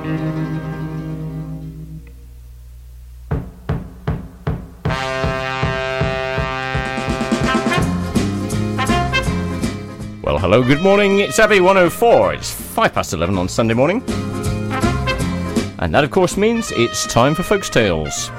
Well, hello, good morning. It's Abbey 104. It's 11:05 on Sunday morning. And that, of course, means it's time for Folks Tales.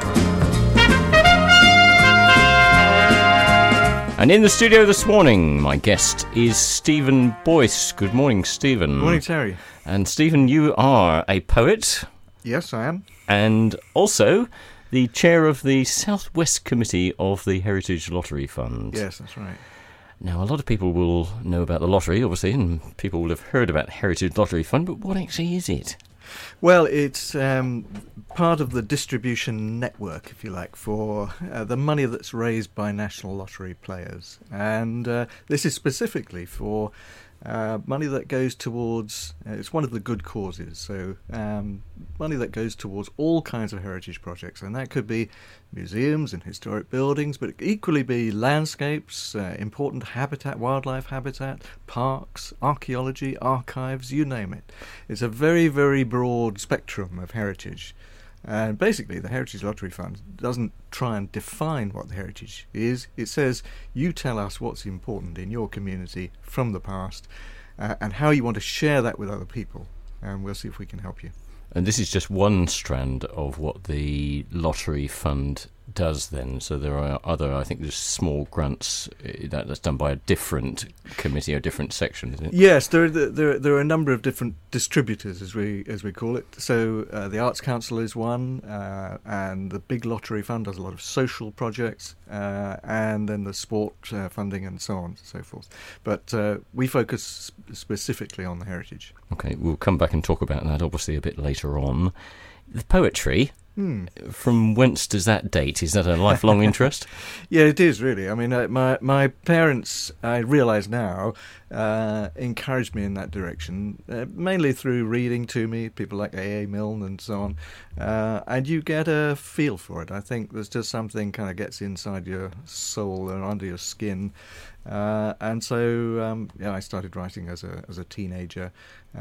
And in the studio this morning, my guest is Stephen Boyce. Good morning, Stephen. Good morning, Terry. And Stephen, you are a poet. Yes, I am. And also the chair of the South West Committee of the Heritage Lottery Fund. Yes, that's right. Now, a lot of people will know about the lottery, obviously, and people will have heard about Heritage Lottery Fund, but what actually is it? Well, it's part of the distribution network, if you like, for the money that's raised by national lottery players. And this is specifically for money that goes towards, it's one of the good causes, so money that goes towards all kinds of heritage projects, and that could be museums and historic buildings, but it could equally be landscapes, important habitat, wildlife habitat, parks, archaeology, archives, you name it. It's a very, very broad spectrum of heritage. And basically, the Heritage Lottery Fund doesn't try and define what the heritage is. It says, you tell us what's important in your community from the past and how you want to share that with other people. And we'll see if we can help you. And this is just one strand of what the Lottery Fund does then. So there are other, I think there's small grants that's done by a different committee or different section, isn't it? Yes, there are a number of different distributors, as we call it. So the Arts Council is one, and the Big Lottery Fund does a lot of social projects, and then the sport funding and so on and so forth. But we focus specifically on the heritage. Okay, we'll come back and talk about that obviously a bit later on. The poetry, from whence does that date? Is that a lifelong interest? Yeah, it is really. I mean, my parents, I realise now, encouraged me in that direction, mainly through reading to me, people like A.A. Milne and so on, and you get a feel for it. I think there's just something kind of gets inside your soul and under your skin, and so I started writing as a teenager.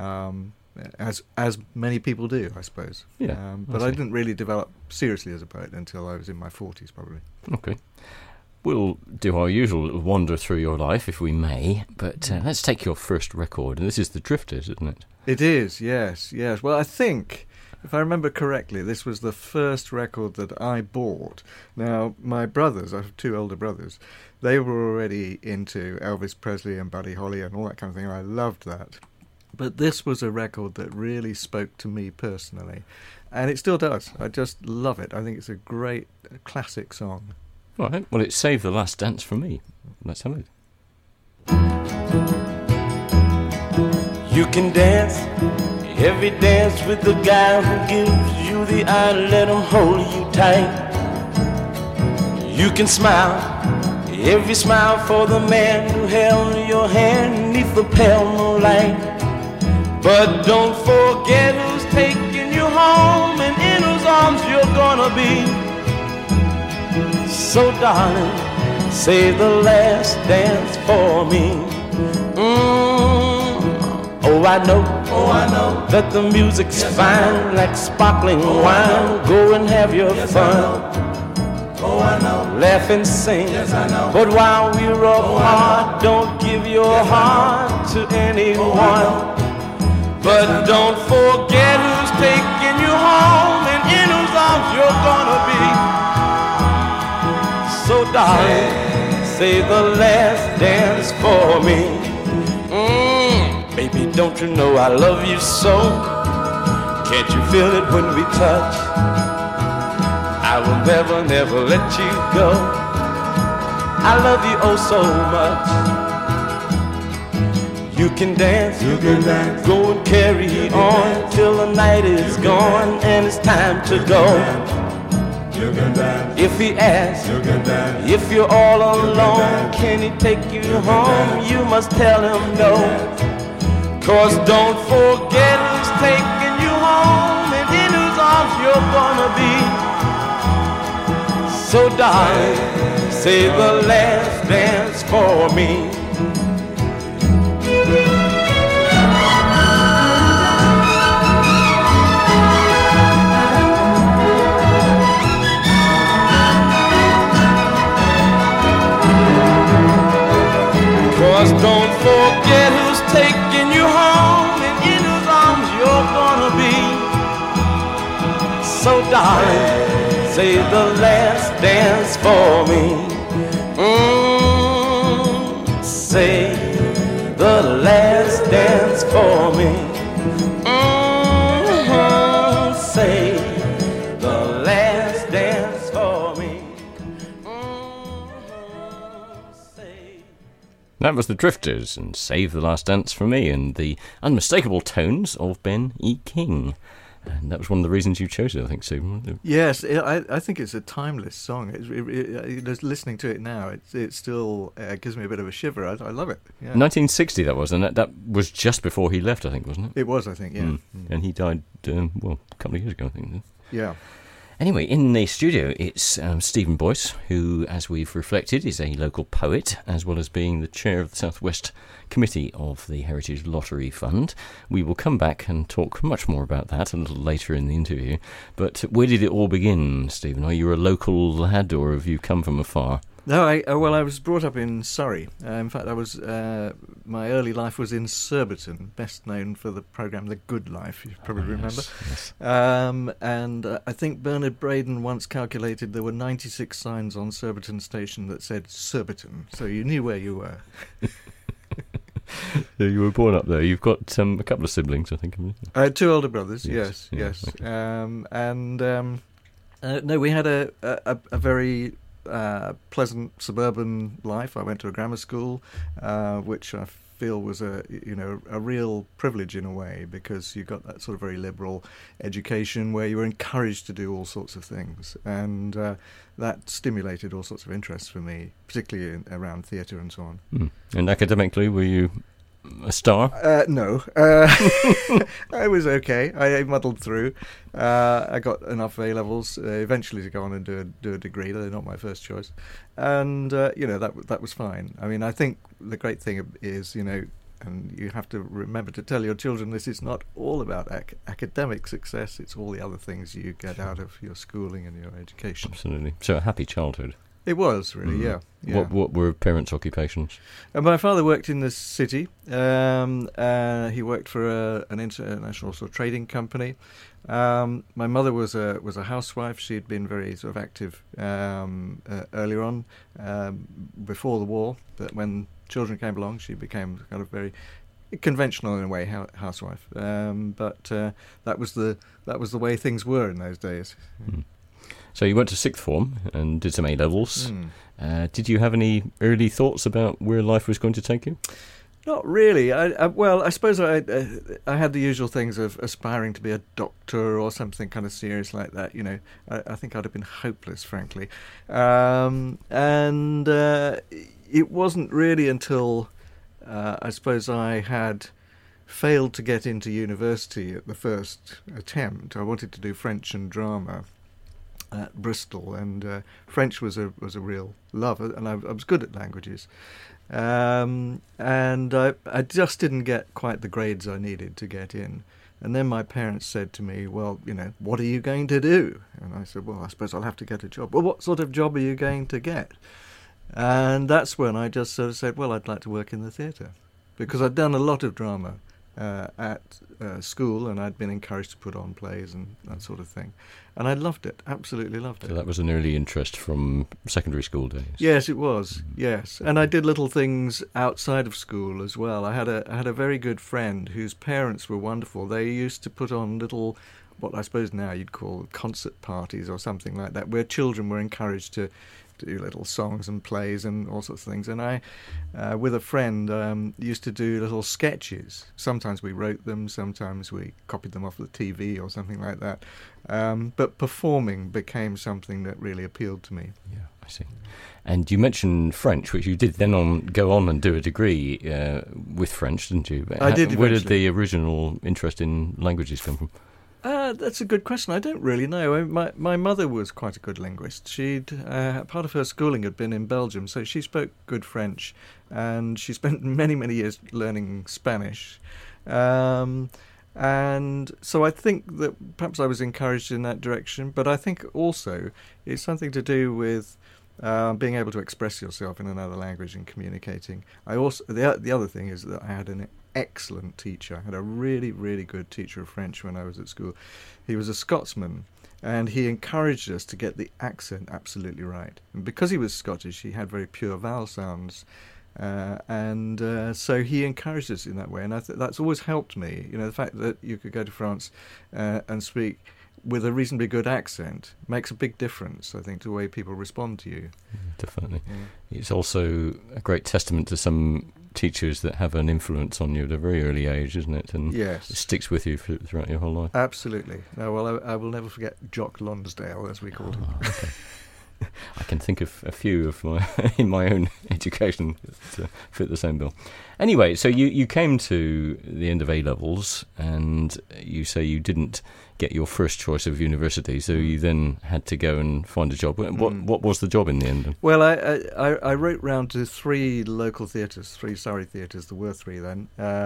As many people do, I suppose. Yeah, but I didn't really develop seriously as a poet until I was in my 40s, probably. Okay. We'll do our usual little wander through your life, if we may, but let's take your first record, and this is The Drifters, isn't it? It is, yes. Well, I think, if I remember correctly, this was the first record that I bought. Now, my brothers, I have two older brothers, they were already into Elvis Presley and Buddy Holly and all that kind of thing, and I loved that. But this was a record that really spoke to me personally, and it still does. I just love it. I think it's a great classic song. All right, well, it saved The Last Dance for me. Let's have it. You can dance every dance with the guy who gives you the eye, let him hold you tight. You can smile every smile for the man who held your hand neath the pale moonlight. But don't forget who's taking you home and in whose arms you're gonna be. So darling, say the last dance for me. Oh, I know that the music's fine, like sparkling wine. Go and have your fun. Oh, I know. Laugh and sing. Yes, I know. But while we're apart, don't give your heart to anyone. But don't forget who's taking you home and in whose arms you're gonna be. So darling, say the last dance for me. Baby, don't you know I love you so? Can't you feel it when we touch? I will never, never let you go. I love you oh so much. You can dance, go and carry on till the night is gone and it's time to go. If he asks, if you're all alone, can he take you home? You must tell him no. 'Cause don't forget who's taking you home and in whose arms you're gonna be. So darling, say the last dance for me. so darling, save the last dance for me. Say the last dance for me. Say the last dance for me. Say. That was the Drifters and Save the Last Dance for Me, and the unmistakable tones of Ben E. King. And that was one of the reasons you chose it, I think, Stephen. Yes, I think it's a timeless song. Just listening to it now, it still gives me a bit of a shiver. I love it. Yeah. 1960 that was, and that was just before he left, I think, wasn't it? It was, I think, yeah. And he died, a couple of years ago, I think. Yeah. Anyway, in the studio, it's Stephen Boyce, who, as we've reflected, is a local poet, as well as being the chair of the South West Committee of the Heritage Lottery Fund. We will come back and talk much more about that a little later in the interview. But where did it all begin, Stephen? Are you a local lad, or have you come from afar? No, I was brought up in Surrey. In fact, my early life was in Surbiton, best known for the programme The Good Life, you probably remember. Yes. And I think Bernard Braden once calculated there were 96 signs on Surbiton Station that said Surbiton, so you knew where you were. So you were born up there. You've got a couple of siblings, I think. I had two older brothers, Yes. yes. Okay. No, we had a very pleasant suburban life. I went to a grammar school, which I feel was a real privilege in a way, because you got that sort of very liberal education where you were encouraged to do all sorts of things, and that stimulated all sorts of interests for me, particularly around theatre and so on. And academically, were you a star? No. I was okay. I muddled through. I got enough A-levels eventually to go on and do a degree. They're not my first choice. And, that was fine. I mean, I think the great thing is, and you have to remember to tell your children this is not all about academic success. It's all the other things you get out of your schooling and your education. Absolutely. So a happy childhood. It was, really, yeah. What were parents' occupations? My father worked in the city. He worked for an international sort of trading company. My mother was a housewife. She'd been very sort of active earlier on, before the war. But when children came along, she became kind of very conventional in a way, housewife. But that was the way things were in those days. So you went to sixth form and did some A-levels. Did you have any early thoughts about where life was going to take you? Not really. I suppose I had the usual things of aspiring to be a doctor or something kind of serious like that. I think I'd have been hopeless, frankly. And it wasn't really until I suppose I had failed to get into university at the first attempt. I wanted to do French and drama at Bristol, and French was a real love, and I was good at languages, and I just didn't get quite the grades I needed to get in. And then my parents said to me, well, what are you going to do? And I said, well, I suppose I'll have to get a job. Well, what sort of job are you going to get? And that's when I just sort of said, well, I'd like to work in the theatre, because I'd done a lot of drama at school, and I'd been encouraged to put on plays and that sort of thing, and I loved it, absolutely loved it. So that was an early interest from secondary school days. Yes, it was. Yes, and I did little things outside of school as well. I had a very good friend whose parents were wonderful. They used to put on little, what I suppose now you'd call concert parties or something like that, where children were encouraged to do little songs and plays and all sorts of things. And I, with a friend, used to do little sketches. Sometimes we wrote them, sometimes we copied them off the TV or something like that. But performing became something that really appealed to me. Yeah, I see. And you mentioned French, which you did then go on and do a degree with French, didn't you? I did. Where did the original interest in languages come from? That's a good question. I don't really know. My mother was quite a good linguist. She'd part of her schooling had been in Belgium, so she spoke good French, and she spent many, many years learning Spanish. And so I think that perhaps I was encouraged in that direction, but I think also it's something to do with being able to express yourself in another language and communicating. I also the other thing is that I had an excellent teacher. I had a really, really good teacher of French when I was at school. He was a Scotsman, and he encouraged us to get the accent absolutely right. And because he was Scottish, he had very pure vowel sounds. So he encouraged us in that way, and that's always helped me. You know, the fact that you could go to France and speak with a reasonably good accent makes a big difference, I think, to the way people respond to you. Definitely. Yeah. It's also a great testament to some teachers that have an influence on you at a very early age, isn't it? And yes. It sticks with you throughout your whole life. Absolutely. No, well, I will never forget Jock Lonsdale, as we called him. Okay. I can think of a few of in my own education to fit the same bill. Anyway, so you came to the end of A-levels, and you say you didn't get your first choice of university, so you then had to go and find a job. What was the job in the end? Well, I wrote round to 3 local theatres, 3 Surrey theatres. There were 3 then,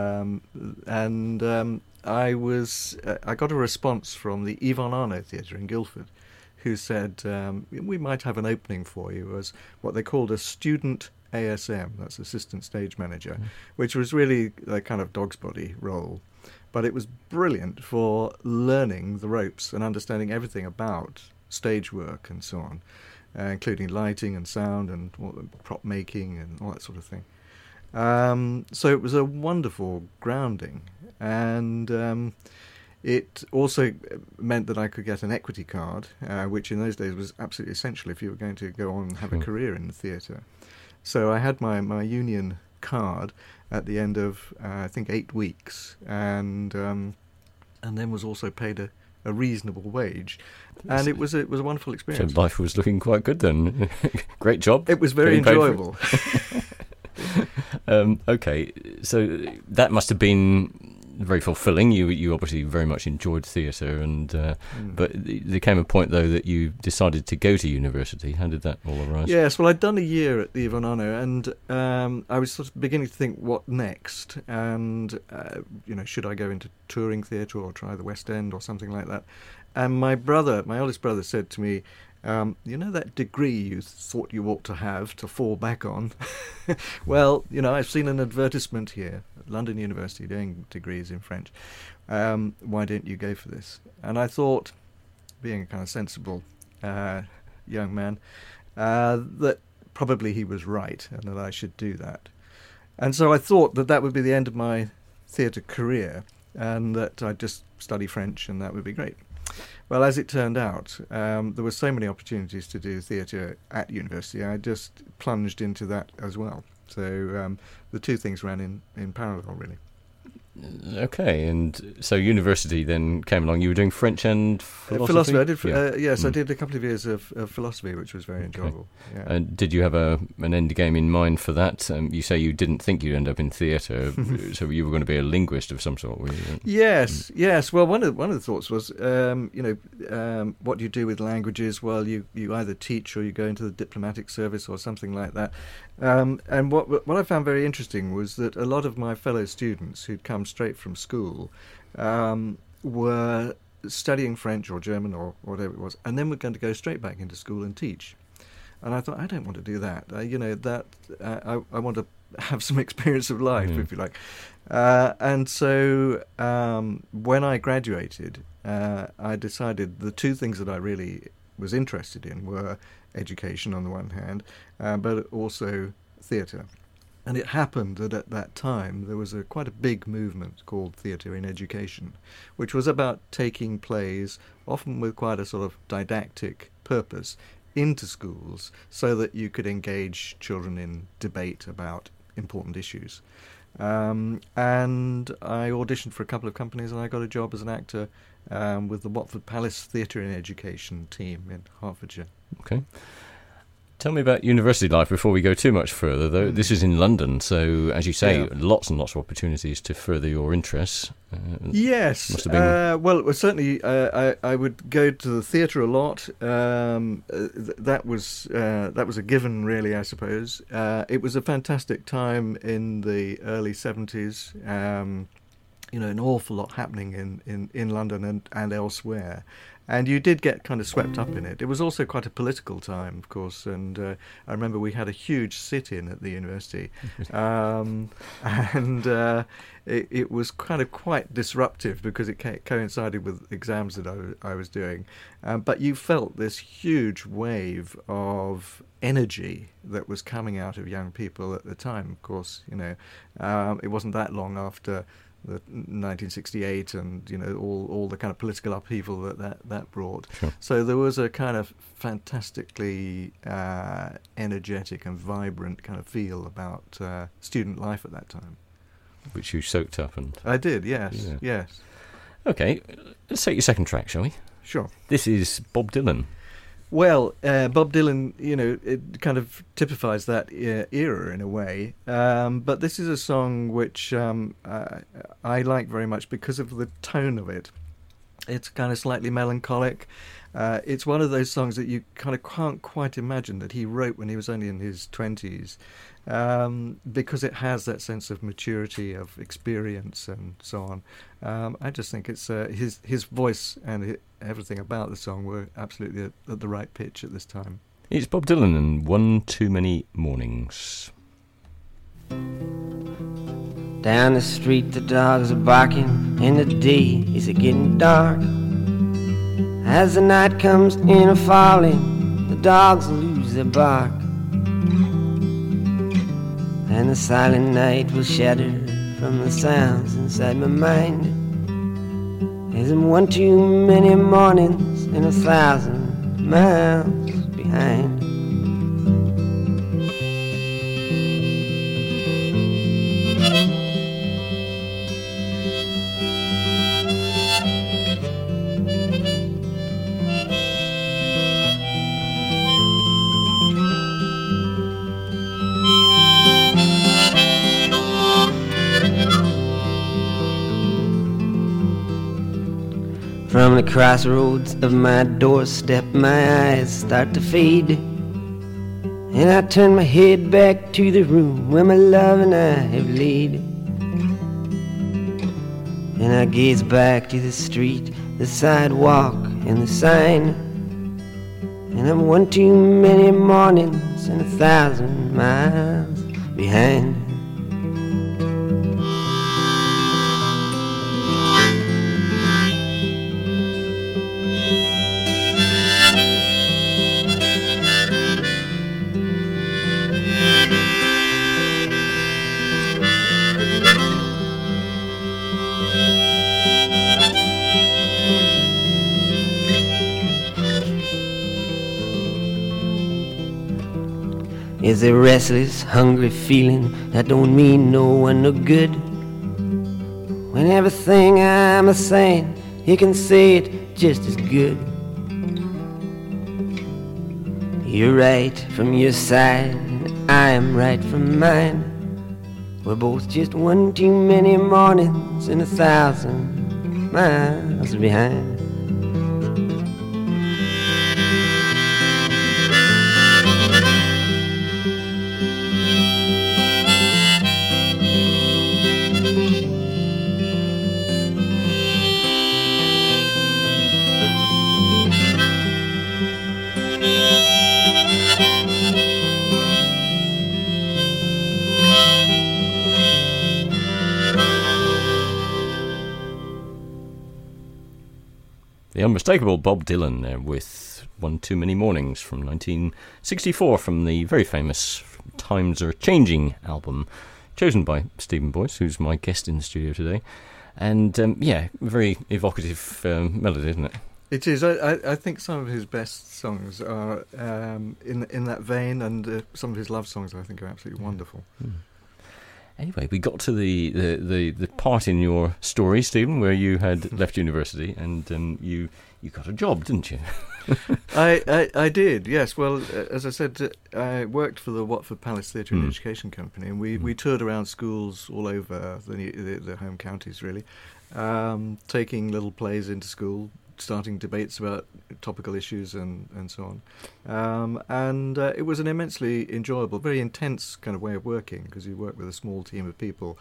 I got a response from the Yvonne Arnaud Theatre in Guildford, who said, we might have an opening for you as what they called a student ASM, that's assistant stage manager, which was really a kind of dog's body role. But it was brilliant for learning the ropes and understanding everything about stage work and so on, including lighting and sound and prop making and all that sort of thing. So it was a wonderful grounding, and it also meant that I could get an equity card, which in those days was absolutely essential if you were going to go on and have a career in the theatre. So I had my union card at the end of, I think, 8 weeks, and then was also paid a reasonable wage. And it was a wonderful experience. So life was looking quite good then. Great job. It was very enjoyable. Okay, so that must have been very fulfilling. You obviously very much enjoyed theatre, but there came a point though that you decided to go to university. How did that all arise? Yes, well, I'd done a year at the Yvonne Arnaud, and I was sort of beginning to think, what next? And should I go into touring theatre or try the West End or something like that? And my oldest brother, said to me, that degree you thought you ought to have to fall back on? Well, I've seen an advertisement here at London University doing degrees in French. Why don't you go for this? And I thought, being a kind of sensible young man, that probably he was right and that I should do that. And so I thought that would be the end of my theatre career and that I'd just study French and that would be great. Well, as it turned out, there were so many opportunities to do theatre at university, I just plunged into that as well. So the two things ran in parallel, really. Okay, and so university then came along. You were doing French and philosophy? I did. Yes, I did a couple of years of philosophy, which was very enjoyable. Yeah. And did you have an end game in mind for that? You say you didn't think you'd end up in theatre, so you were going to be a linguist of some sort, were you? Yes. Well, one of the thoughts was, what do you do with languages? Well, you either teach or you go into the diplomatic service or something like that. And what I found very interesting was that a lot of my fellow students who'd come straight from school were studying French or German or whatever it was, and then were going to go straight back into school and teach. And I thought, I don't want to do that. I want to have some experience of life, if you like. And so when I graduated, I decided the two things that I really was interested in were education on the one hand, but also theatre. And it happened that at that time there was quite a big movement called Theatre in Education, which was about taking plays, often with quite a sort of didactic purpose, into schools so that you could engage children in debate about important issues. And I auditioned for a couple of companies and I got a job as an actor with the Watford Palace Theatre in Education team in Hertfordshire. Okay. Tell me about university life before we go too much further, though. This is in London, so, as you say, lots and lots of opportunities to further your interests. Yes. Must have been... well, certainly I would go to the theatre a lot. That was a given, really, I suppose. It was a fantastic time in the early 70s. an awful lot happening in London and elsewhere. And you did get kind of swept up in it. It was also quite a political time, of course, and I remember we had a huge sit-in at the university, and it was kind of quite disruptive because it coincided with exams that I was doing. But you felt this huge wave of energy that was coming out of young people at the time. Of course, it wasn't that long after the 1968 and all the kind of political upheaval that brought. Sure. So there was a kind of fantastically energetic and vibrant kind of feel about student life at that time. Which you soaked up. And I did, yes. Yeah. Yes. Okay, let's take your second track, shall we? Sure. This is Bob Dylan. Well, Bob Dylan, it kind of typifies that era in a way. But this is a song which I like very much because of the tone of it. It's kind of slightly melancholic. It's one of those songs that you kind of can't quite imagine that he wrote when he was only in his 20s, because it has that sense of maturity, of experience, and so on. I just think it's his voice and everything about the song were absolutely at the right pitch at this time. It's Bob Dylan and One Too Many Mornings. Down the street the dogs are barking, and the day is getting dark. As the night comes in a falling, the dogs lose their bark, and the silent night will shatter from the sounds inside my mind. There's one too many mornings and 1,000 miles behind. From the crossroads of my doorstep, my eyes start to fade, and I turn my head back to the room where my love and I have laid. And I gaze back to the street, the sidewalk, and the sign, and I'm one too many mornings and 1,000 miles behind. Is a restless, hungry feeling that don't mean no one no good. When everything I'm a saying, you can say it just as good. You're right from your side, and I am right from mine. We're both just one too many mornings and 1,000 miles behind. The unmistakable Bob Dylan there with One Too Many Mornings from 1964 from the very famous Times Are Changing album, chosen by Stephen Boyce, who's my guest in the studio today. And very evocative melody, isn't it? It is. I think some of his best songs are in that vein, and some of his love songs I think are absolutely wonderful. Mm. Anyway, we got to the part in your story, Stephen, where you had left university and you got a job, didn't you? I did, yes. Well, as I said, I worked for the Watford Palace Theatre and Education Company, and we toured around schools all over the home counties, really, taking little plays into school, starting debates about topical issues and so on. And it was an immensely enjoyable, very intense kind of way of working, because you work with a small team of people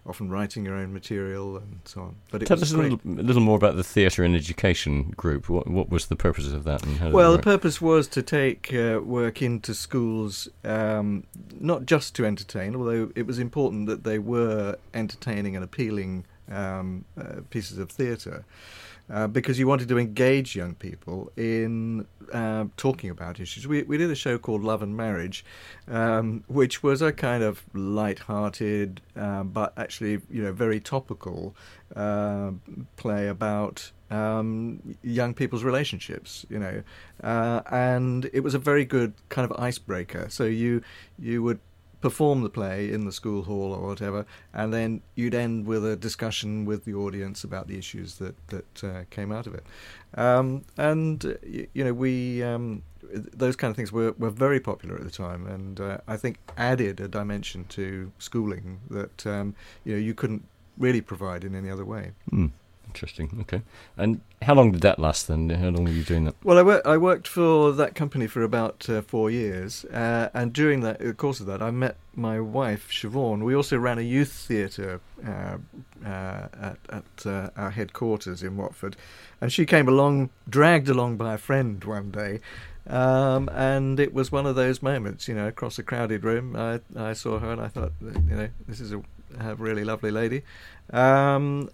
often writing your own material and so on. But it Tell was us a little more about the Theatre and Education Group. What was the purpose of that? And how did Well, it the work? purpose was to take work into schools, not just to entertain, although it was important that they were entertaining and appealing pieces of theatre, because you wanted to engage young people in talking about issues. We did a show called Love and Marriage, which was a kind of light-hearted, but actually, very topical play about young people's relationships, and it was a very good kind of icebreaker. So you would perform the play in the school hall or whatever, and then you'd end with a discussion with the audience about the issues that came out of it. We those kind of things were very popular at the time, and I think added a dimension to schooling that you couldn't really provide in any other way. Interesting. Okay. And how long did that last then? How long were you doing that? Well, I worked for that company for about 4 years, and during the course of that, I met my wife, Siobhan. We also ran a youth theatre at our headquarters in Watford, and she came along, dragged along by a friend one day, and it was one of those moments, across a crowded room. I saw her and I thought, this is a really lovely lady, and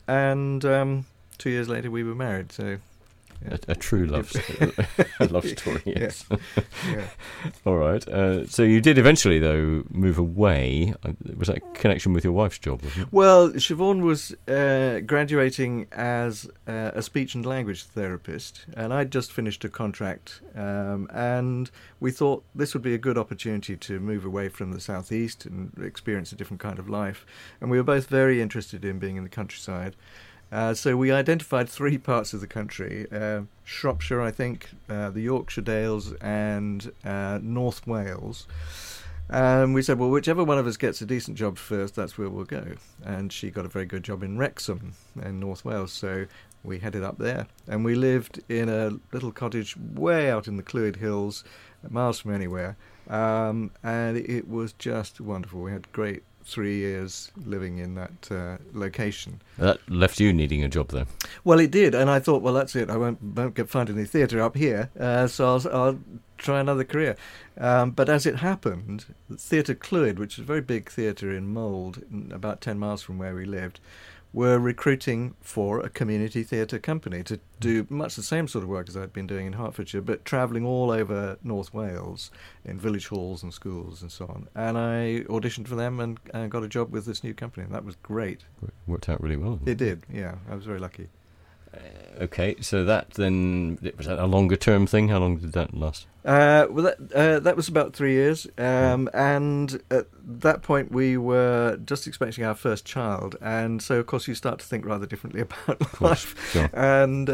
2 years later we were married. So a true love story. Yes. Yeah. All right. So you did eventually, though, move away. Was that a connection with your wife's job, wasn't it? Well, Siobhan was graduating as a speech and language therapist, and I'd just finished a contract, and we thought this would be a good opportunity to move away from the southeast and experience a different kind of life. And we were both very interested in being in the countryside. So we identified 3 parts of the country, Shropshire, I think, the Yorkshire Dales and North Wales. And we said, well, whichever one of us gets a decent job first, that's where we'll go. And she got a very good job in Wrexham in North Wales, so we headed up there. And we lived in a little cottage way out in the Clwyd Hills, miles from anywhere. And it was just wonderful. We had great 3 years living in that location. That left you needing a job, though. Well, it did, and I thought, well, that's it. I won't find any theatre up here, so I'll try another career. But as it happened, Theatre Clwyd, which is a very big theatre in Mold, about 10 miles from where we lived, were recruiting for a community theatre company to do much the same sort of work as I'd been doing in Hertfordshire, but travelling all over North Wales in village halls and schools and so on. And I auditioned for them and got a job with this new company, and that was great. Worked out really well. It did, yeah. I was very lucky. Okay, so that then, was that a longer term thing? How long did that last? That was about 3 years, and at that point we were just expecting our first child, and so of course you start to think rather differently about life. Sure. And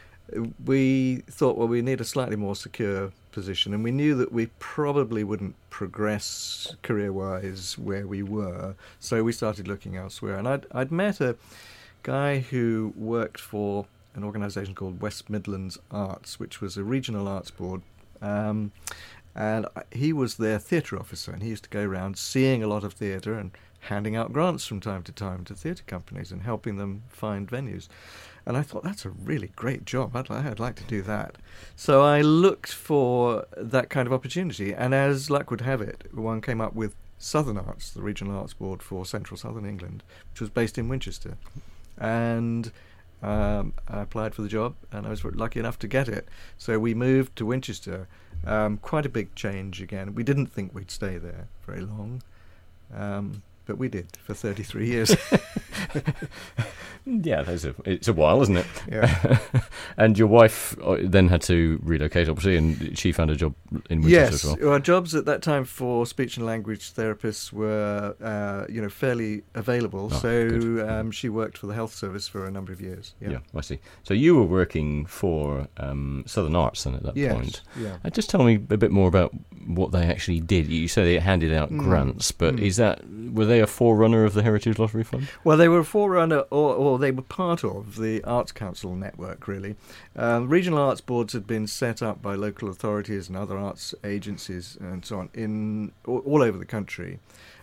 we thought, well, we need a slightly more secure position, and we knew that we probably wouldn't progress career-wise where we were, so we started looking elsewhere. And I'd met a guy who worked for an organisation called West Midlands Arts, which was a regional arts board, and he was their theatre officer, and he used to go around seeing a lot of theatre and handing out grants from time to time to theatre companies and helping them find venues. And I thought, that's a really great job. I'd like to do that. So I looked for that kind of opportunity, and as luck would have it, one came up with Southern Arts, the regional arts board for central southern England, which was based in Winchester. And I applied for the job, and I was lucky enough to get it. So we moved to Winchester. Quite a big change again. We didn't think we'd stay there very long, but we did for 33 years. Yeah, it's a while, isn't it? Yeah. And your wife then had to relocate, obviously, and she found a job in Winchester as well. Yes, our jobs at that time for speech and language therapists were, fairly available. So she worked for the health service for a number of years. Yeah, I see. So you were working for Southern Arts then at that point. Yeah. Just tell me a bit more about what they actually did. You say they handed out grants, but were they a forerunner of the Heritage Lottery Fund? Well, they were a forerunner, or they were part of the Arts Council network, really. Regional arts boards had been set up by local authorities and other arts agencies and so on all over the country.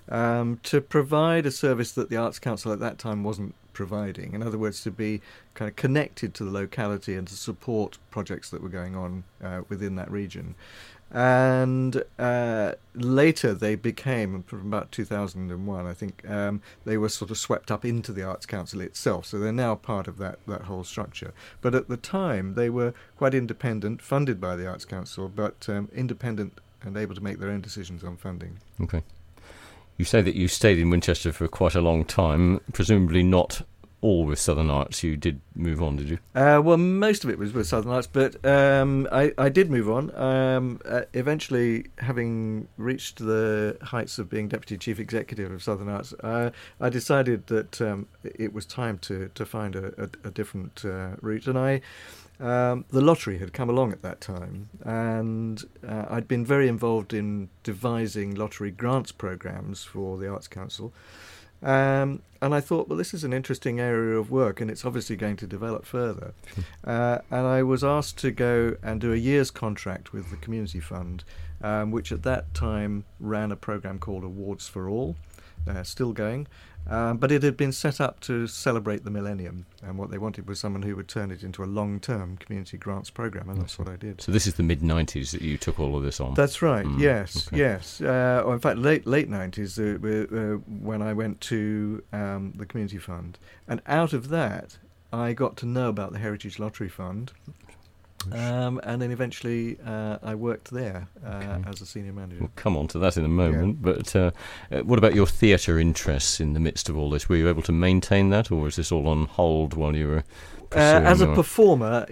to provide a service that the Arts Council at that time wasn't providing. In other words, to be kind of connected to the locality and to support projects that were going on within that region. And later they became, from about 2001, I think, they were sort of swept up into the Arts Council itself. So they're now part of that whole structure. But at the time, they were quite independent, funded by the Arts Council, but independent and able to make their own decisions on funding. Okay. You say that you stayed in Winchester for quite a long time, presumably not all with Southern Arts. You did move on, did you? Well, most of it was with Southern Arts, but I did move on. Eventually, having reached the heights of being Deputy Chief Executive of Southern Arts, I decided that it was time to find a different route. And the lottery had come along at that time, and I'd been very involved in devising lottery grants programs for the Arts Council. And I thought, well, this is an interesting area of work, and it's obviously going to develop further. And I was asked to go and do a year's contract with the Community Fund, which at that time ran a program called Awards for All, still going. But it had been set up to celebrate the millennium, and what they wanted was someone who would turn it into a long-term community grants program, and that's what I did. So this is the mid-90s that you took all of this on? That's right, yes, okay. yes. Or in fact, late 90s, when I went to the Community Fund. And out of that, I got to know about the Heritage Lottery Fund. And then eventually I worked there as a senior manager. We'll come on to that in a moment. Yeah. But what about your theatre interests in the midst of all this? Were you able to maintain that, or was this all on hold while you were pursuing as a performer,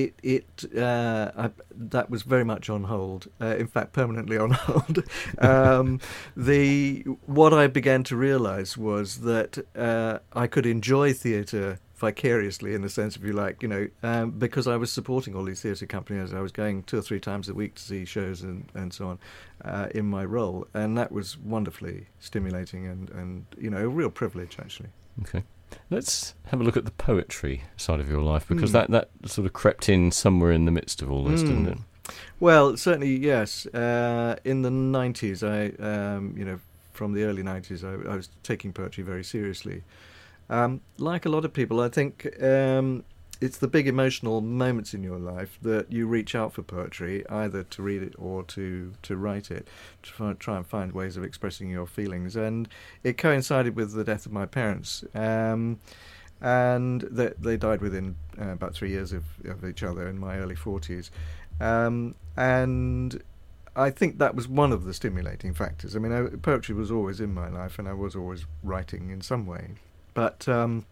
that was very much on hold. In fact, permanently on hold. What I began to realise was that I could enjoy theatre vicariously, in the sense, if you like, because I was supporting all these theatre companies. I was going 2 or 3 times a week to see shows and so on in my role, and that was wonderfully stimulating and a real privilege, actually. Okay. Let's have a look at the poetry side of your life, because that sort of crept in somewhere in the midst of all this, didn't it? Well, certainly, yes. In the 90s, from the early 90s, I was taking poetry very seriously. Like a lot of people, I think it's the big emotional moments in your life that you reach out for poetry, either to read it or to write it, to try and find ways of expressing your feelings. And it coincided with the death of my parents, and they died within about 3 years of each other in my early 40s. And I think that was one of the stimulating factors. I mean, poetry was always in my life, and I was always writing in some way. But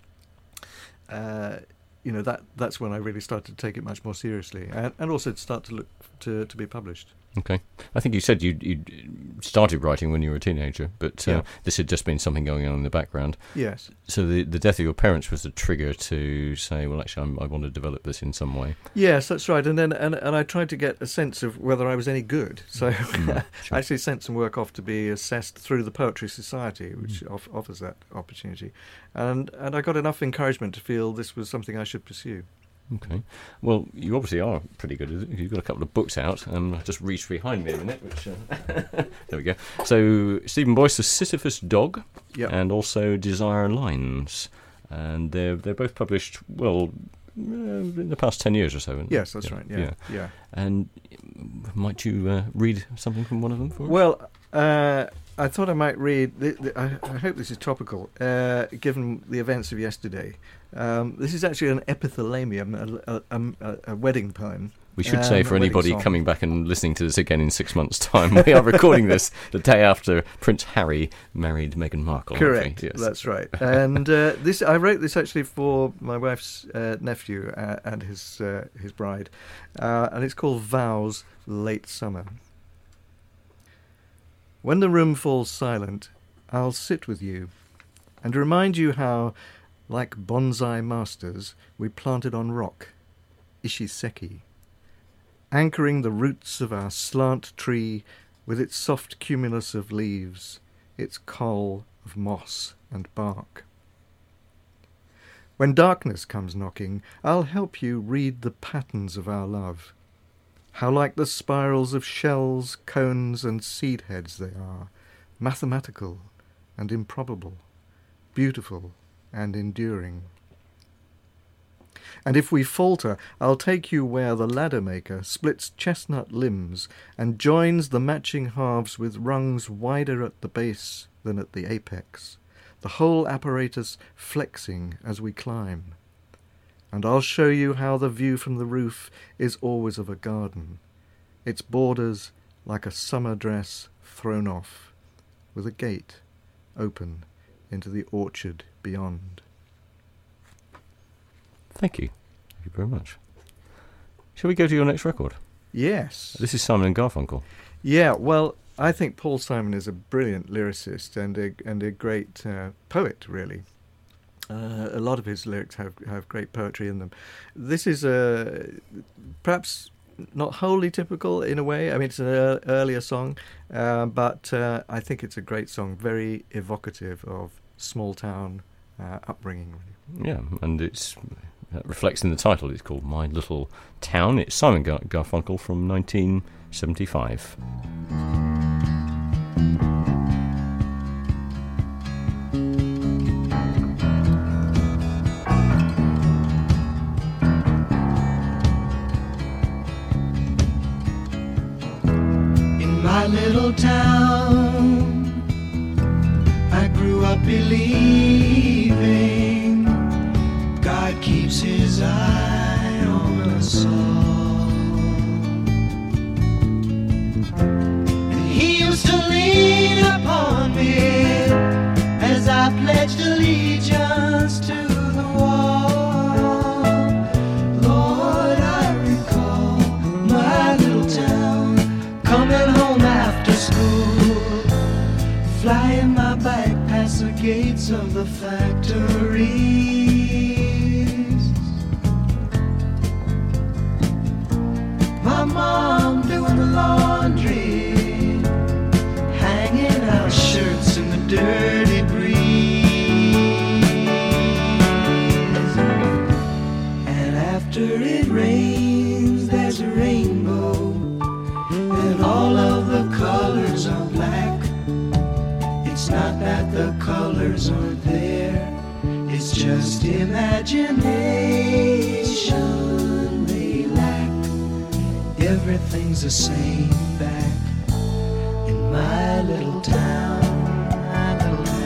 that's when I really started to take it much more seriously, and also to start to look to be published. Okay. I think you said you started writing when you were a teenager, but this had just been something going on in the background. Yes. So the death of your parents was the trigger to say, well, actually, I want to develop this in some way. Yes, that's right. And then and I tried to get a sense of whether I was any good. So Sure. I actually sent some work off to be assessed through the Poetry Society, which offers that opportunity. And I got enough encouragement to feel this was something I should pursue. Okay. Well, you obviously are pretty good at it. You've got a couple of books out. Just reach behind me a minute. Which there we go. So Stephen Boyce, The Sisyphus Dog, and also Desire Lines, and they're both published in the past 10 years or so. Yes, that's right. Yeah. And might you read something from one of them for us? Well, I thought I might read. I hope this is topical, given the events of yesterday. This is actually an epithalamium, a wedding poem. We should say for anybody coming back and listening to this again in 6 months' time, we are recording this the day after Prince Harry married Meghan Markle. Correct, yes. That's right. And I wrote this actually for my wife's nephew and his bride, and it's called Vows, Late Summer. When the room falls silent, I'll sit with you and remind you how, like bonsai masters, we planted on rock, Ishiseki, anchoring the roots of our slant tree with its soft cumulus of leaves, its coal of moss and bark. When darkness comes knocking, I'll help you read the patterns of our love, how like the spirals of shells, cones and seed heads they are, mathematical, and improbable, beautiful and enduring. And if we falter, I'll take you where the ladder maker splits chestnut limbs and joins the matching halves with rungs wider at the base than at the apex, the whole apparatus flexing as we climb. And I'll show you how the view from the roof is always of a garden, its borders like a summer dress thrown off, with a gate open into the orchard beyond. Thank you. Thank you very much. Shall we go to your next record? Yes. This is Simon and Garfunkel. Yeah, well, I think Paul Simon is a brilliant lyricist and a great poet, really. A lot of his lyrics have great poetry in them. This is perhaps not wholly typical in a way. I mean, it's an earlier song, but I think it's a great song, very evocative of small town upbringing. Really. Yeah, and that reflects in the title. It's called My Little Town. It's Simon Garfunkel from 1975. My little town, I grew up believing God keeps his eye on us all. And he used to lean upon me as I pledged allegiance to the wall. Lord, I recall my little town coming home after school, flying my bike past the gates of the factories. My mom doing the laundry, hanging out shirts in the dirty breeze. And after it rains, there's a rainbow, and all of the colors are black. It's not that the colors aren't there, it's just imagination they lack. Everything's the same back in my little town, my little town.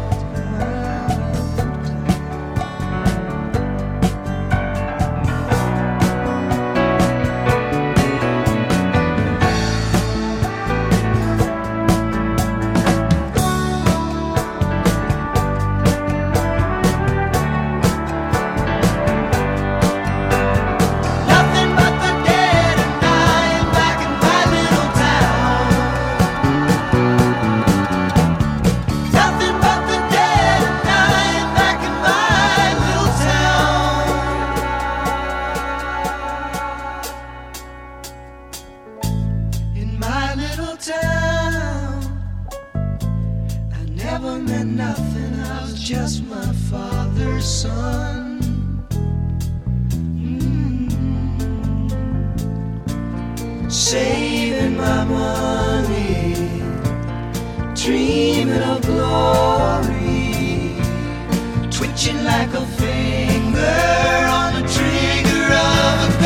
Saving my money, dreaming of glory, twitching like a finger on the trigger of a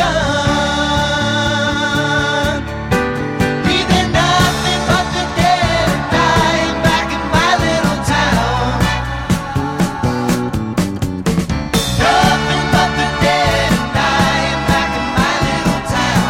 gun, breathing nothing but the dead and dying back in my little town. Nothing but the dead and dying back in my little town.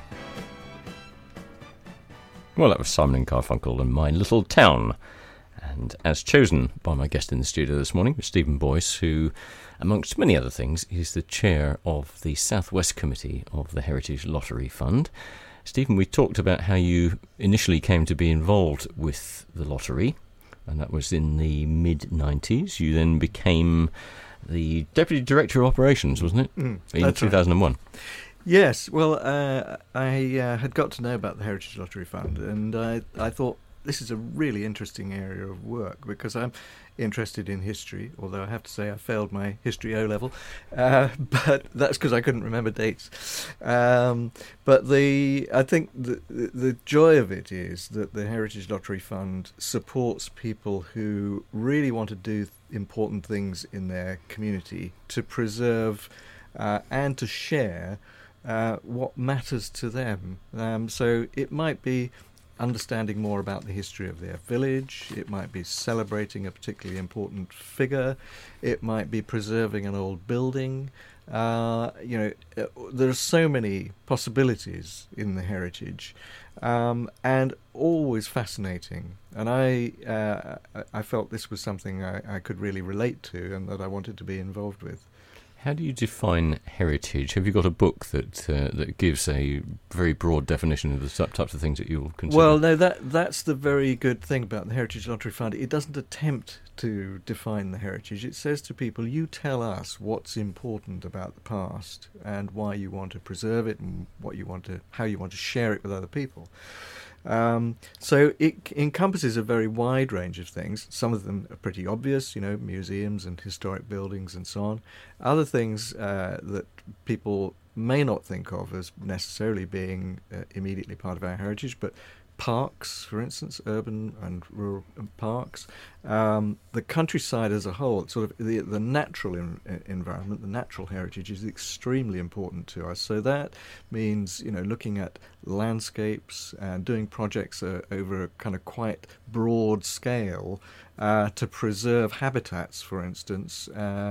Well, that was Simon and Garfunkel and My Little Town. And as chosen by my guest in the studio this morning, Stephen Boyce, who, amongst many other things, is the chair of the South West Committee of the Heritage Lottery Fund. Stephen, we talked about how you initially came to be involved with the lottery, and that was in the mid-90s. You then became the Deputy Director of Operations, wasn't it? In 2001. Right. Yes, well, I had got to know about the Heritage Lottery Fund, and I thought this is a really interesting area of work because I'm interested in history, although I have to say I failed my history O-level, but that's because I couldn't remember dates. But I think the joy of it is that the Heritage Lottery Fund supports people who really want to do important things in their community to preserve and to share what matters to them. So it might be understanding more about the history of their village, it might be celebrating a particularly important figure, it might be preserving an old building. There are so many possibilities in the heritage, and always fascinating. And I felt this was something I could really relate to and that I wanted to be involved with. How do you define heritage? Have you got a book that gives a very broad definition of the types of things that you'll consider? Well, no, that's the very good thing about the Heritage Lottery Fund. It doesn't attempt to define the heritage. It says to people, you tell us what's important about the past and why you want to preserve it and how you want to share it with other people. So it encompasses a very wide range of things. Some of them are pretty obvious, museums and historic buildings and so on. Other things that people may not think of as necessarily being immediately part of our heritage, but parks, for instance, urban and rural parks, the countryside as a whole, sort of the natural environment, the natural heritage is extremely important to us. So that means, looking at landscapes and doing projects over a kind of quite broad scale to preserve habitats, for instance,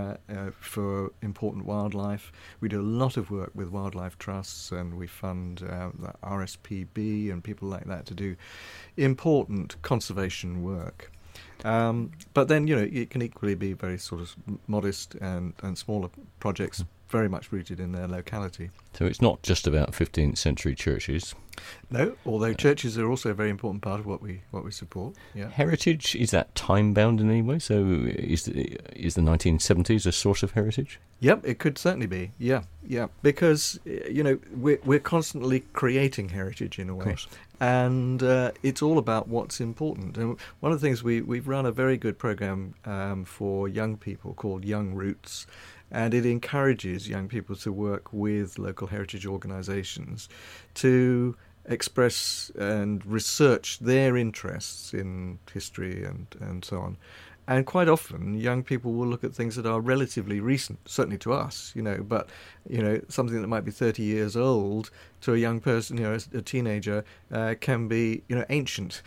for important wildlife. We do a lot of work with wildlife trusts, and we fund the RSPB and people like that to do important conservation work. But then, it can equally be very sort of modest and smaller projects, very much rooted in their locality. So it's not just about 15th century churches. No, although churches are also a very important part of what we support. Yeah. Heritage, is that time bound in any way? So is the 1970s a source of heritage? Yep, it could certainly be. Yeah, because we're constantly creating heritage in a way, and it's all about what's important. And one of the things we've run a very good program for young people called Young Roots. And it encourages young people to work with local heritage organisations to express and research their interests in history and so on. And quite often, young people will look at things that are relatively recent, certainly to us, but, something that might be 30 years old to a young person, a teenager, can be, ancient,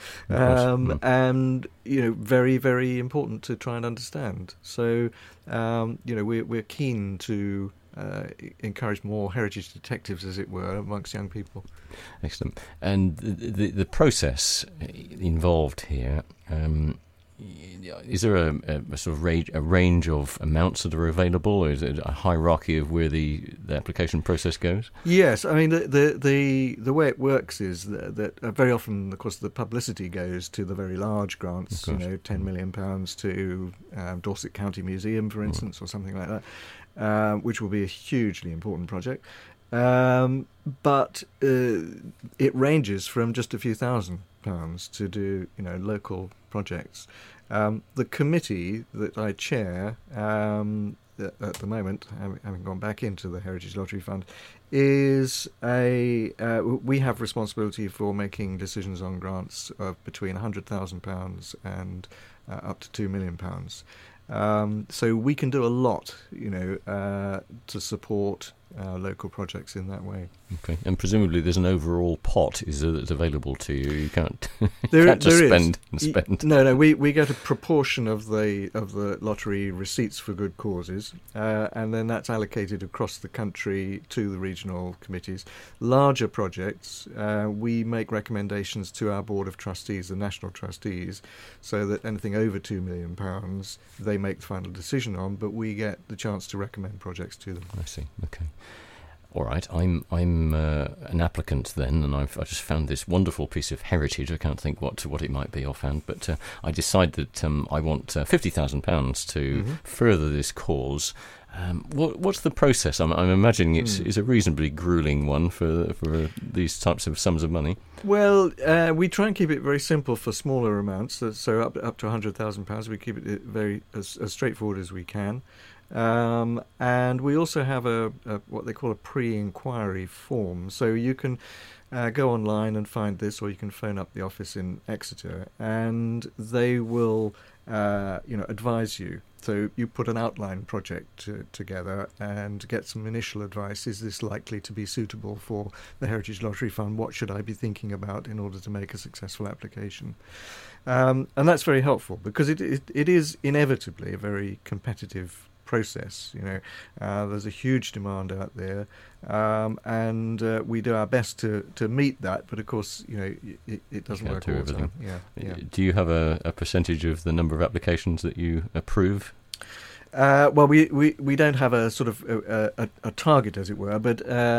and, very, very important to try and understand. So, we're keen to encourage more heritage detectives, as it were, amongst young people. Excellent. And the process involved here, is there a sort of range of amounts that are available, or is it a hierarchy of where the application process goes? Yes, I mean the way it works is that very often, of course, the publicity goes to the very large grants, £10 million to Dorset County Museum, for instance, or something like that, which will be a hugely important project. But it ranges from just a few £1,000s to do, local projects. The committee that I chair at the moment, having gone back into the Heritage Lottery Fund, is we have responsibility for making decisions on grants of between £100,000 and up to £2 million. So we can do a lot, to support local projects in that way. Okay, and presumably there's an overall pot that's available to you. You can't, there can't just is. spend and spend. No. We get a proportion of the lottery receipts for good causes, and then that's allocated across the country to the regional committees. Larger projects, we make recommendations to our board of trustees, the national trustees, so that anything over £2 million they make the final decision on, but we get the chance to recommend projects to them. I see. Okay. All right, I'm an applicant then, and I just found this wonderful piece of heritage. I can't think what it might be offhand, but I decide that I want £50,000 to further this cause. What's the process? I'm imagining it's a reasonably grueling one for these types of sums of money. Well, we try and keep it very simple for smaller amounts. So up to £100,000, we keep it very as straightforward as we can. And we also have a what they call a pre-inquiry form. So you can go online and find this, or you can phone up the office in Exeter, and they will advise you. So you put an outline project together and get some initial advice. Is this likely to be suitable for the Heritage Lottery Fund? What should I be thinking about in order to make a successful application? And that's very helpful, because it is inevitably a very competitive process. There's a huge demand out there, and we do our best to meet that, but of course it doesn't work all the time. Yeah. Do you have a percentage of the number of applications that you approve? Well, we don't have a sort of a target, as it were, but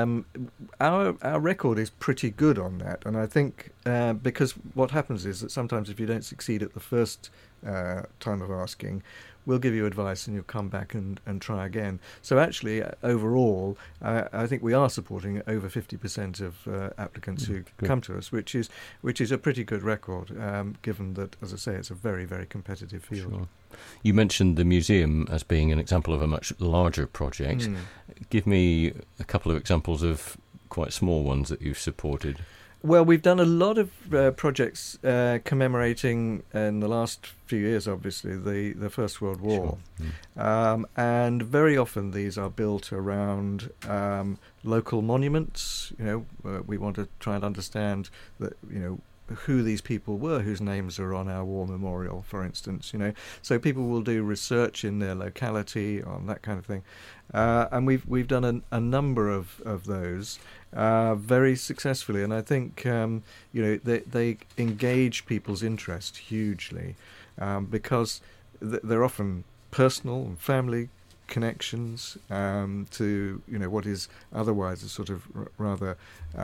our record is pretty good on that, and I think because what happens is that sometimes if you don't succeed at the first time of asking, we'll give you advice and you'll come back and try again. So actually, overall, I think we are supporting over 50% of applicants who come to us, which is a pretty good record, given that, as I say, it's a very, very competitive field. Sure. You mentioned the museum as being an example of a much larger project. Give me a couple of examples of quite small ones that you've supported. Well, we've done a lot of projects commemorating, in the last few years, obviously, the First World War. Sure. And very often these are built around local monuments. We want to try and understand that, who these people were whose names are on our war memorial, for instance. So people will do research in their locality on that kind of thing. And we've done a number of those very successfully, and I think they engage people's interest hugely, because they're often personal and family connections to what is otherwise a sort of rather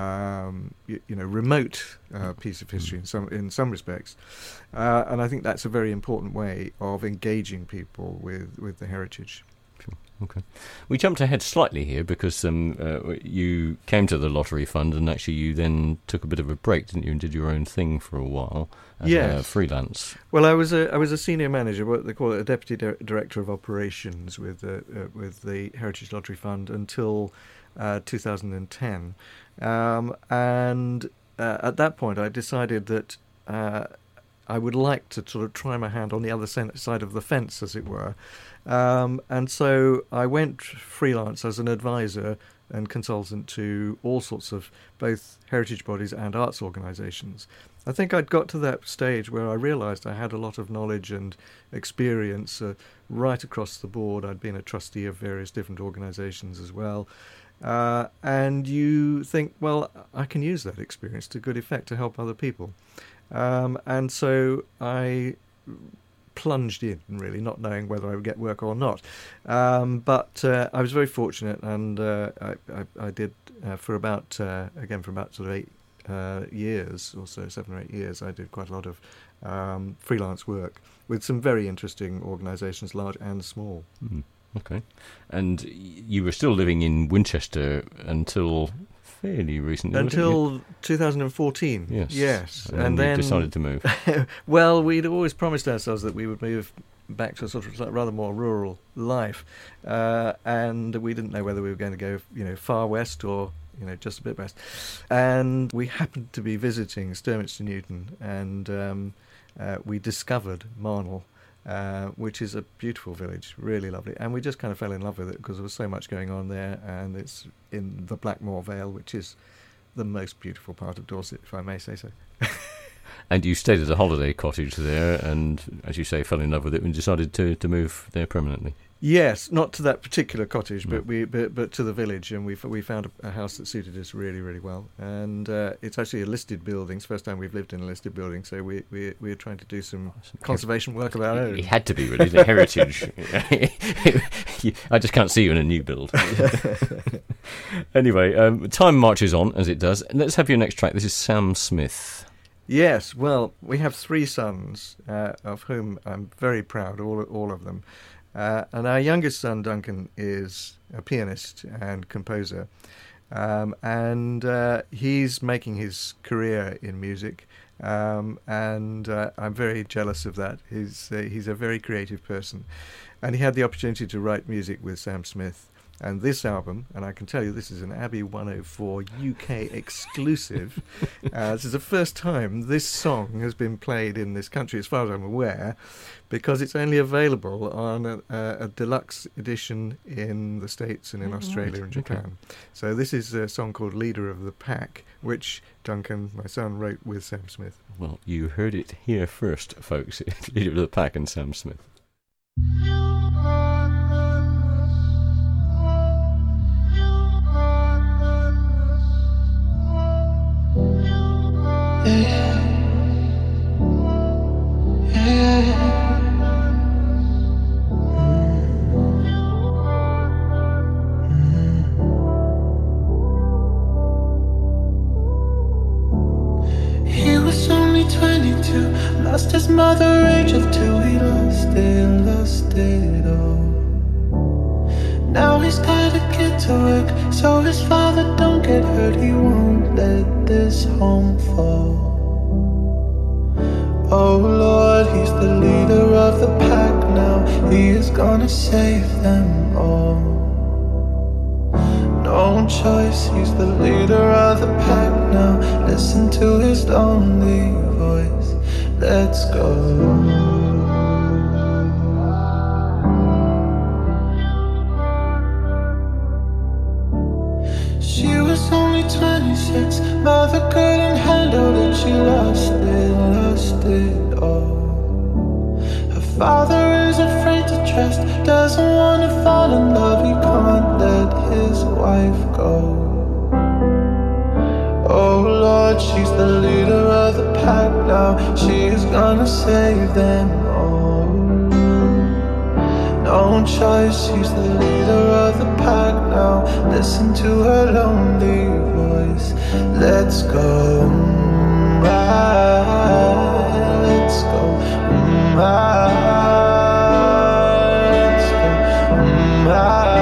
remote piece of history in some respects, and I think that's a very important way of engaging people with the heritage. Sure. Okay. We jumped ahead slightly here because you came to the Lottery Fund, and actually you then took a bit of a break, didn't you, and did your own thing for a while as freelance. Well, I was a senior manager, what they call it, a deputy director of operations with the Heritage Lottery Fund until 2010, and at that point I decided that I would like to sort of try my hand on the other side of the fence, as it were. And so I went freelance as an advisor and consultant to all sorts of both heritage bodies and arts organisations. I think I'd got to that stage where I realised I had a lot of knowledge and experience right across the board. I'd been a trustee of various different organisations as well. And you think, well, I can use that experience to good effect to help other people. And so I plunged in, really, not knowing whether I would get work or not. But I was very fortunate, and I did for about sort of 8 years or so, 7 or 8 years, I did quite a lot of freelance work with some very interesting organisations, large and small. Okay. And you were still living in Winchester until fairly recently. Until 2014. Yes. And then you decided to move. Well, we'd always promised ourselves that we would move back to a sort of rather more rural life, and we didn't know whether we were going to go, far west or just a bit west. And we happened to be visiting Sturminster Newton, and we discovered Marnell. which is a beautiful village, really lovely. And we just kind of fell in love with it because there was so much going on there, and it's in the Blackmore Vale, which is the most beautiful part of Dorset, if I may say so. And you stayed at a holiday cottage there, and as you say, fell in love with it and decided to move there permanently. Yes, not to that particular cottage, but but to the village, and we found a house that suited us really, really well. And it's actually a listed building. It's the first time we've lived in a listed building, so we're trying to do some conservation work of our own. It had to be, really, the heritage. I just can't see you in a new build. Anyway, time marches on, as it does. Let's have your next track. This is Sam Smith. Yes, well, we have 3 sons, of whom I'm very proud, all of them. And our youngest son, Duncan, is a pianist and composer. And he's making his career in music. And I'm very jealous of that. He's a very creative person. And he had the opportunity to write music with Sam Smith. And this album, and I can tell you this is an Abbey 104 UK exclusive. This is the first time this song has been played in this country, as far as I'm aware, because it's only available on a deluxe edition in the States and in Australia and Japan. Okay. So this is a song called Leader of the Pack, which Duncan, my son, wrote with Sam Smith. Well, you heard it here first, folks. Leader of the Pack and Sam Smith. He was only 22, lost his mother age of 2. He lost it all. Now he's got a kid to work, so his father don't get hurt. He won't let this home fall. Oh Lord, he's the leader of the pack now. He is gonna save them all. No choice, he's the leader of the pack now. Listen to his lonely voice. Let's go. She was only 26, mother couldn't handle it. She lost it all. Her father is afraid to trust, doesn't want to fall in love. He can't let his wife go. Oh Lord, she's the leader of the pack now. She is gonna save them all. No choice, she's the leader of the pack now. Listen to her lonely voice. Let's go, let's go, let's go,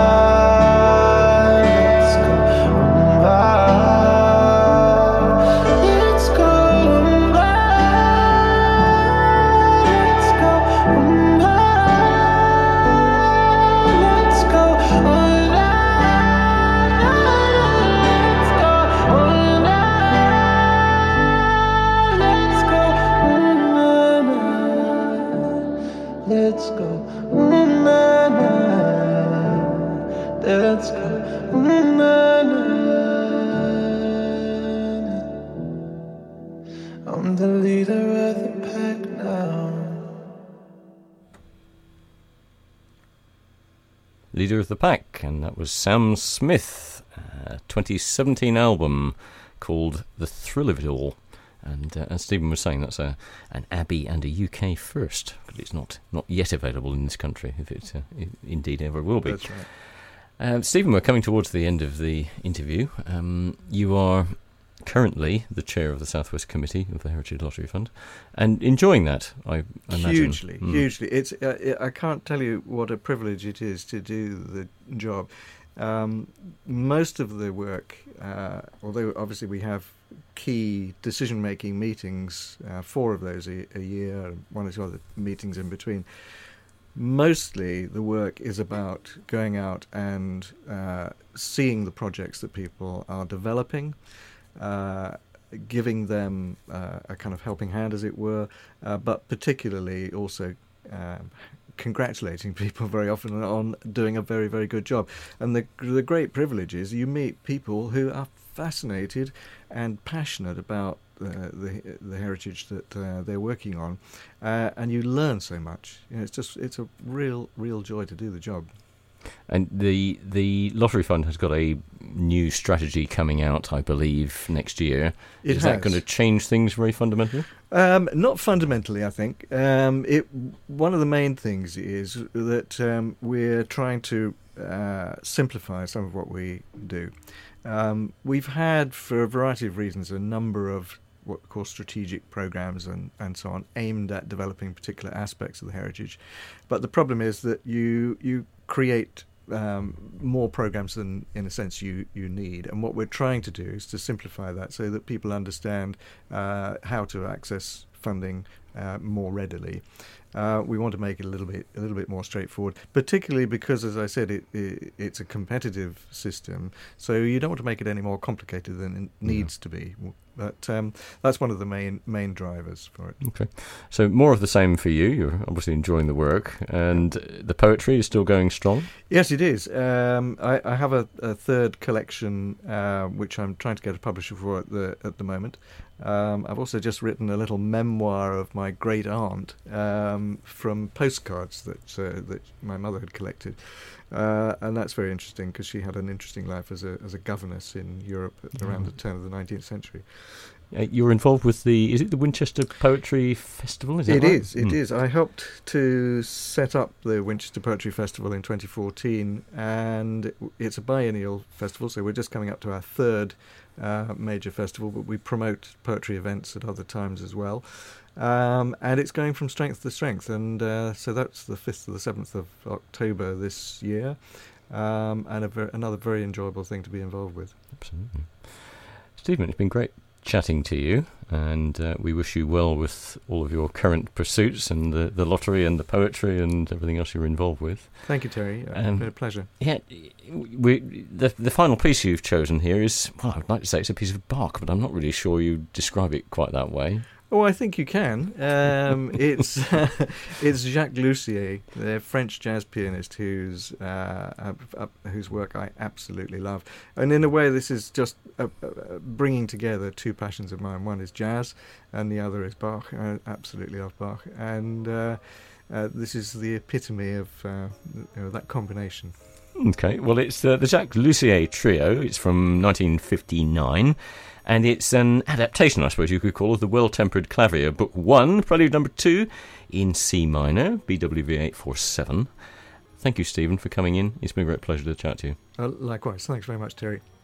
I'm the leader of the pack now. Leader of the Pack, and that was Sam Smith, 2017 album called The Thrill of It All. And as Stephen was saying, that's an Abbey and a UK first, but it's not yet available in this country, if it indeed ever will be. That's right. Stephen, we're coming towards the end of the interview. You are currently the chair of the South West Committee of the Heritage Lottery Fund, and enjoing that, I imagine. Hugely. It's I can't tell you what a privilege it is to do the job. Most of the work, although obviously we have key decision-making meetings, 4 of those a year, and 1 or 2 other meetings in between, mostly the work is about going out and seeing the projects that people are developing, giving them a kind of helping hand, as it were, but particularly also congratulating people very often on doing a very, very good job. And the great privilege is you meet people who are fascinated and passionate about the heritage that they're working on, and you learn so much. It's a real joy to do the job. And the Lottery Fund has got a new strategy coming out, I believe, next year. Is that going to change things very fundamentally? Not fundamentally, I think. One of the main things is that we're trying to simplify some of what we do. We've had, for a variety of reasons, a number of what we call strategic programs and so on, aimed at developing particular aspects of the heritage. But the problem is that you create more programs than, in a sense, you need. And what we're trying to do is to simplify that so that people understand how to access funding more readily. We want to make it a little bit more straightforward, particularly because, as I said, it's a competitive system. So you don't want to make it any more complicated than it needs to be. But that's one of the main drivers for it. Okay, so more of the same for you. You're obviously enjoying the work, and the poetry is still going strong. Yes, it is. I have a third collection which I'm trying to get a publisher for at the moment. I've also just written a little memoir of my great aunt from postcards that my mother had collected, and that's very interesting because she had an interesting life as a governess in Europe around the turn of the 19th century. You're involved with is it the Winchester Poetry Festival? Is that right? It is. I helped to set up the Winchester Poetry Festival in 2014, and it's a biennial festival, so we're just coming up to our third major festival, but we promote poetry events at other times as well. And it's going from strength to strength, and so that's the 5th to the 7th of October this year, and another very enjoyable thing to be involved with. Absolutely. Stephen, it's been great chatting to you, and we wish you well with all of your current pursuits and the lottery and the poetry and everything else you're involved with. Thank you, Terry. It's been a pleasure. Yeah, the final piece you've chosen here is, well, I'd like to say it's a piece of bark, but I'm not really sure you describe it quite that way. Oh, I think you can. It's Jacques Lussier, the French jazz pianist whose work I absolutely love. And in a way, this is just bringing together two passions of mine. One is jazz, and the other is Bach. I absolutely love Bach, and this is the epitome of that combination. Okay, well, it's the Jacques Lussier Trio. It's from 1959. And it's an adaptation, I suppose you could call, of the Well-Tempered Clavier, Book 1, Prelude Number 2, in C minor, BWV 847. Thank you, Stephen, for coming in. It's been a great pleasure to chat to you. Likewise. Thanks very much, Terry.